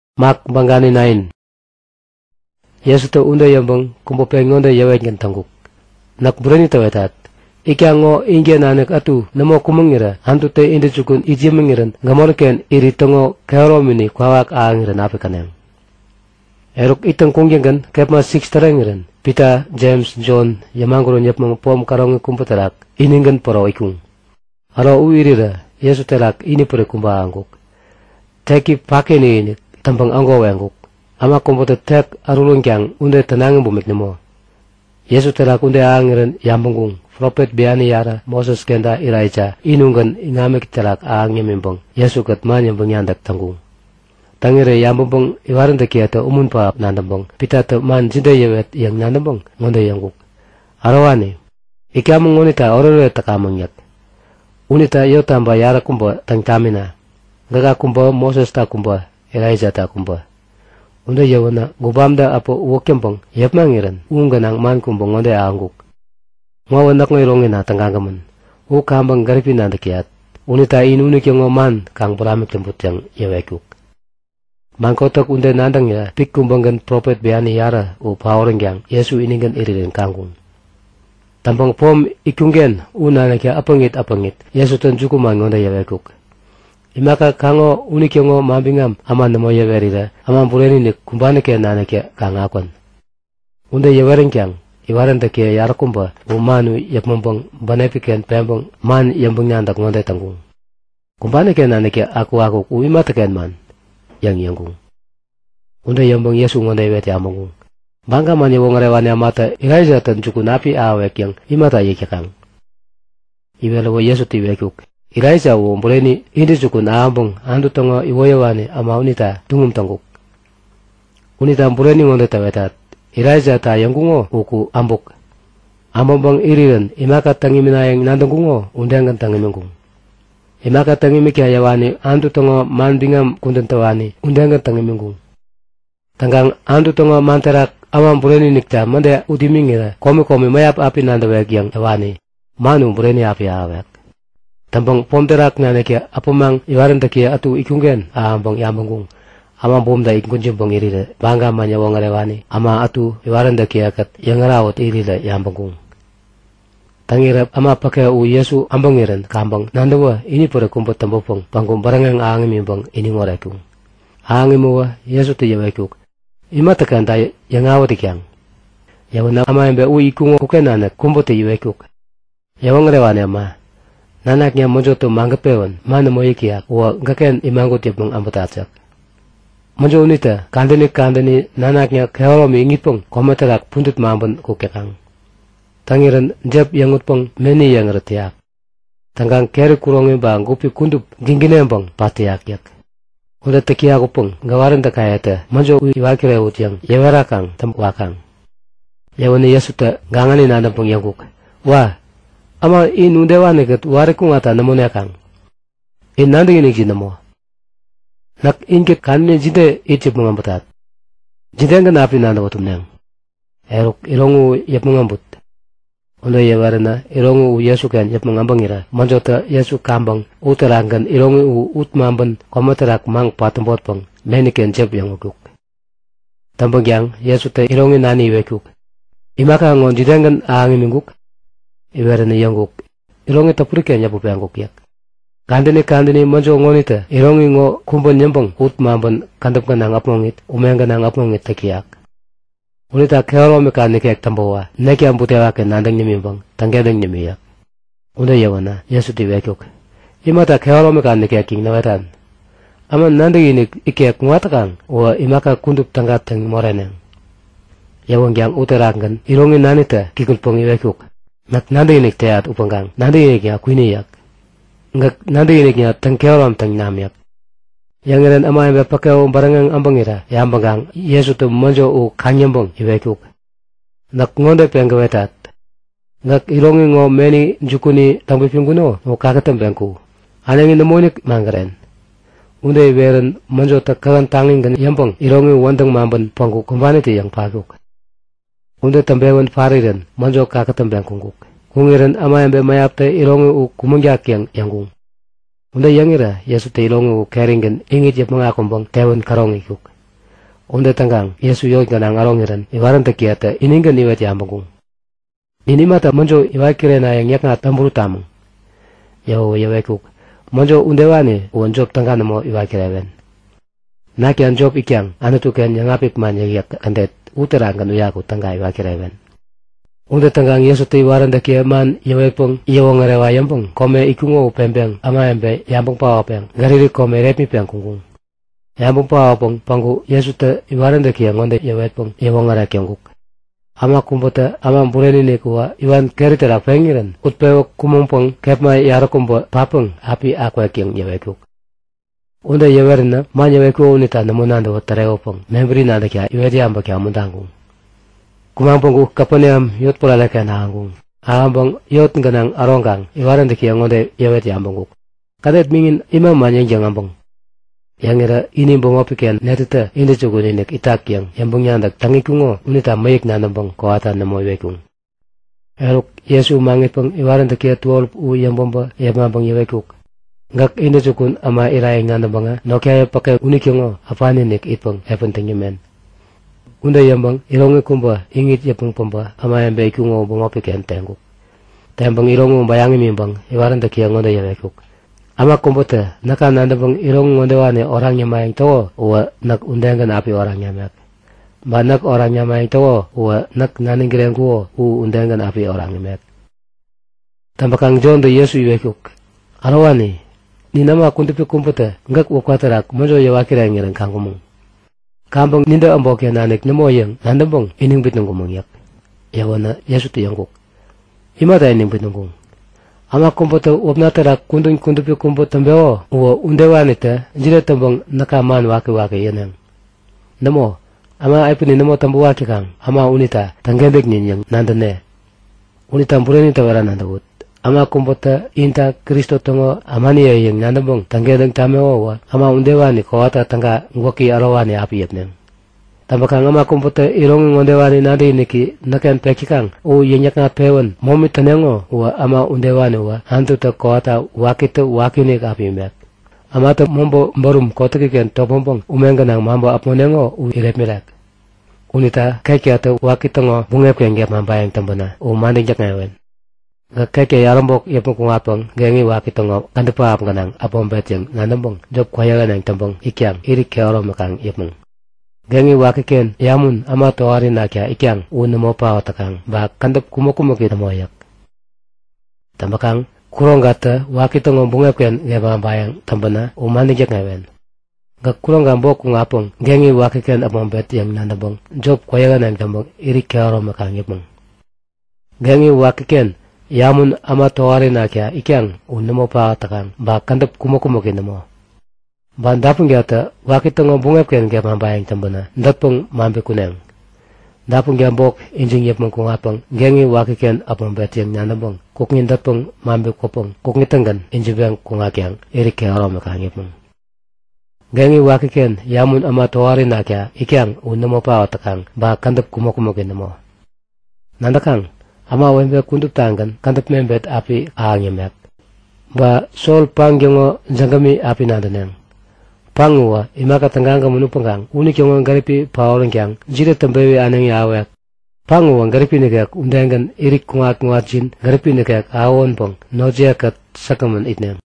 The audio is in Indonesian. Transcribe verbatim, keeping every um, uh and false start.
Mak bangani nain. Yesu to unda yambang kumbo pengonda yawet ngan tanguk. Nak burani tawetat. Ika ngo inge nanek atu namo kumangira hantu te inde cukun iji mengiran ngamorken iri tongo kaoromini kwawak aangiran apekanem. Eruk itang kunggengan kepma six tarengiran. Peter, James, John, yamanguro nyap mga pom karongi kumpatarak iningan poro ikung. Aro uirira Yesu terak ini pure kumba angguk. Teki pake ni ini tampang anggo angguk. Ama kumpata tek arulung kyang unde tenangin bumik nemo. Yesu terak unde aangiran yambunggung. Prophet biani yara Moses kenda Iraija inungan ingamek terak aangnya mimbang. Yesu kat man yang bangyandak tanggung. Tangire yambung iwaran de kiata umun pa nandambong pita to man jinde yewet yang nandambong ngonde yangguk arawani ikamung unita orore takamang yak unita yo tamba yara kumba tang kamina gaga kumba Moses ta kumba Elijah ta kumba unde yawana gubamda apo wokempong yapmangiran unganang man kumba ngonde angguk ngawanak ngoirongina tanggangaman u kambang garipina de kiat unita inuni kyongo man kang beramik lembut yang yewekuk Mangkotok unde nandang ya, pik kumbanggan prophet biani yara u paorengyang Yesu iningan iririn kangkung. Tampang pom ikungen una nakya apangit apangit Yesu tan jukuman ngonda yawekuk. Imaka kango unikyongo mambingam aman namo yawerira aman bureni ni kumbane kya nanakya kangakon. Unde yawerengyang iwaran takya yara kumba umanu yapmumbang banepiken pembang man yambang nyandak ngonda tanggung. Kumbane kya nanakya aku aku uimataken man. Yang yanggung. Unda yambang Yesu ngonda wet yamung. Bangga manya wong rewani amata Elijah tan cuku napi awek yang imata yekang. Ibela wo Yesu tiwekuk. Elijah wo mboleni indi cuku naambong andu tongo iwoyawani ama unita tungum tangguk. Unita mboleni ngonda tawetat. Elijah ta yanggungo uku ambuk. Amambang iriran imaka tangimina yang nandanggungo undangan tangimenggung. Imaka tangi miki hayawani andu tongo mandingam kundantawani undangan tangi minggung. Tanggang andu tongo manterak amam bureni nikta mande udimingira komi komi mayap api nandawek yang yawani manu bureni api awek. Tampang pomterak nanekya apumang iwaran takia atu ikungen aambang yambanggung. Amam bomda ikunjumbang irila bangga manya wong rewani ama atu iwaran takia kat yang rawat irila yambanggung. Tangirap ama pakai u Yesu ambangiran kambang nandawa ini pura kumput tambopong pangkum barangang aangim bang ini ngorekung. Aangim wa Yesu tu yawekuk. Ima tekan tay yang awat ikyang. Yawan ama embe u ikungo kuken anak kumput yawekuk. Yawang rewani ama. Nanaknya monjo tu manggapewan mana mo ikiak wa ngaken imangut yapong ambatatsak. Monjo unita kandani kandani nanaknya keolomi ingipong kometerak puntut maambon kukekang. Tangiran jab yang utpang meni yang retiak. Tanggang keri kurongin bang gupi kundup gingine bang patiak yak. Udah tekia kupang gawaran takayata manjo iwakire ut yang yewarakang tampwakang. Yawane Yesu ta gangani nanda pang yangkuk. Wah, ama in undewa negat warikung ata namonekang. In nanda ginig jinamo. Nak inke kanne jide itip mengambutat. Jide nga napi nanda watumneng. Eruk ilongu yap mengambut. Undo yawarana irongu u Yesu kan yap mengambangira manjota Yesu kambang uterangan irongu u utmamban kometerak mang patempot pang meniken jeb yang ukuk. Tambang yang Yesu te irongu nani wekuk. Imaka ngon jidangan aangi minguk. Iwarana yanguk. Irongu tapuriken yapu panguk yak. Kandini kandini manjo ngonita irongu ngo kumbon nyambang utmamban kandapkan ang apmongit umengan ang apmongit takiyak. Unita keolo mekanik ek tambawa, neki ambutewa ke nandang nyemimbang, tanggedeng nyemiyak. Unda yawana, Yesu tiwekuk. Imata keolo mekanik ek king nawetan. Aman nandang inik ikek nguatakang, wa imaka kundup tanggat tang moreneng. Yawang yang uterangan, irongin nanita kikulpong iwekuk. Nak nandang inik teat upanggang, nandang inik ya kuiniyak. Ngak nandang inik ya tang keolo tang namyak. Yang iran ama yang pakai barangang ambangira, yang ambanggang Yesu tu manjo u kanyambang iwekuk. Nak ngonde penggawetat. Nak ilongi ngo meni jukuni tambipingguno, ngo kakatam bengku. Anangin namonik mangaren. Unde iweran manjo tak kagan tanging gan yambang ilongi wandang mamban pangku kumbaniti yang paguk. Unde tambewan fariran manjo kakatam bengkungkuk. Kungiran ama yang mayapte ilongi u kumangyak yang yanggung. Unda yangira Yesu te ilongu keringan ingit yap mga kumbang tewan karong ikuk. Unde tanggang Yesu yoik ganang arongiran iwaran tekiata iningan iwet yambung. Ini mata monjo iwakire na yang yakna tamburu tamung. Yahu yawekuk monjo undewani uonjop tanggan mo iwakire wen. Nakian job ikyang anutuken yang apik man yayak kandet uterangan uyaku tangga iwakire wen. Unde tanggang Yesu te iwaran tekia man yawekpung iyawong rewa yambung kome ikungo pembeng ama embe yambung pawapeng gariri kome repmi peng kungkung. Yambung pawapung pangku Yesu te iwaran tekia ngonde yawekpung iyawong ara kyangkuk. Ama kumbota ama bureni ne kuwa iwan keritera pengiran utpewo kumumpong kepma yaro kumbo papung api akwa kyang yawekuk. Unda yawerna man yaweku unita namunanda watareopong membri nanda kya iwedi amba kya mundangung. Kumangpongku kapaneam yot pula leka naangung. Aambong yot nganang aronggang iwaran tekia ngonde yawedi ambonguk. Kadet mingin imam manyang jangambong. Yang era ini bongo pikian netita inde cugu ninek itak yang yambung nyandak tangikungo unita mayik nanambong koata namo iwekung. Eruk Yesu mangit pong iwaran tekia tuolp u yambomba yamambong iwekuk. Ngak inde cukun ama irayang nanambonga nokia pakai unikyongo apani nik ipong epon tengimen. Unda yambang irongi kumba ingit yapung pomba ama yambe ikungo bongo pikian tenguk. Tembang irongo bayangi mimbang iwaran tekia ngonde iwekuk. Ama kumbota naka nandabang irong ngondewane orang nyamayang tawo uwa nak undangan api orang nyamak. Ba nak orang nyamayang tawo uwa nak naninggiren kuwo u undangan api orang nyamak. Tambakang John de Yesu iwekuk. Arawani, ni nama kuntupi kumbota ngak wakwatarak mojo yawakira ngiran kangkumung. Kambang ninda ambokya nanik namoyang nandabang ining bitnungkumung yak. Yawana Yesu ti yangkuk. Imata ining bitnungkung. Ama kumbota wapnatara kundun kundupi kumbota mbeo uwa undewanita jire tambang nakaman waki waki yanang. Namo, ama aipuni namo tambu waki kang, ama unita tangendek ninyang nandane. Unita mbureni tawara nandawut. Ama kumbota inta Kristo tongo amani yang nandabang tangendek tameo wa, ama undewani kawata tangga ngwaki arawani api yapnang. Tambakang ama kumbota irong ngondewani nadi niki nakan pekikang u yenyak nga pewan momi tanengo wa ama undewani wa hantu ta kota wakita wakini kapi mek. Ama ta mombo mbarum kota kiken topompong umenga nang mambo aponengo u irepmirak. Unita keke ata wakita ngo bungep kenge mambayang tambana u manding jak ngawen. Ga keke yarambok yapong kungapang gengi wakita ngo kandepa ap nganang apombet yang nganambong job kwayaga nang tambong ikyang iri keoro makang yapong. Gengi wakiken yamun ama toari na kya ikyang unamo pa otakang ba kandap kumokumo kita moyak. Tambakang kurong gata wakito ngombungep ken ngeba bayang tambana umanijak ngawen. Ga kurong gambok kung apong gengi wakiken apombet yang nandabong job kwayaga nang tambong iri keoro makang yapong. Gengi wakiken yamun ama toari na kya ikyang unamo pa otakang ba kandap kumokumo kita mo. Bandapung gyata wakito ngo bungep ken gya mambayang tambana ndatpung mambe kuneng. Dapung gyambok injing yep mong kungapang gengi wakiken apong betyang nyanabong kukngin datpung mambe kopong kukngitanggan injibang kungakyang irike arom makangip mong. Gengi wakiken yamun ama tawari na kya ikyang unamo pa otakang ba kandap kumokumokin mo. Nandakang ama wembe kundup tanggan kandap membet api aangyamek. Ba sol pangyongo jangami api nandaneng. Panguwa imaka tanganga munupanggang unik yung garipi paolang kyang jire tambawi anang yawek. Panguwa garipi nagak undangan irik kungak ngwajin garipi nagak awon pong nojia kat sakaman itnang.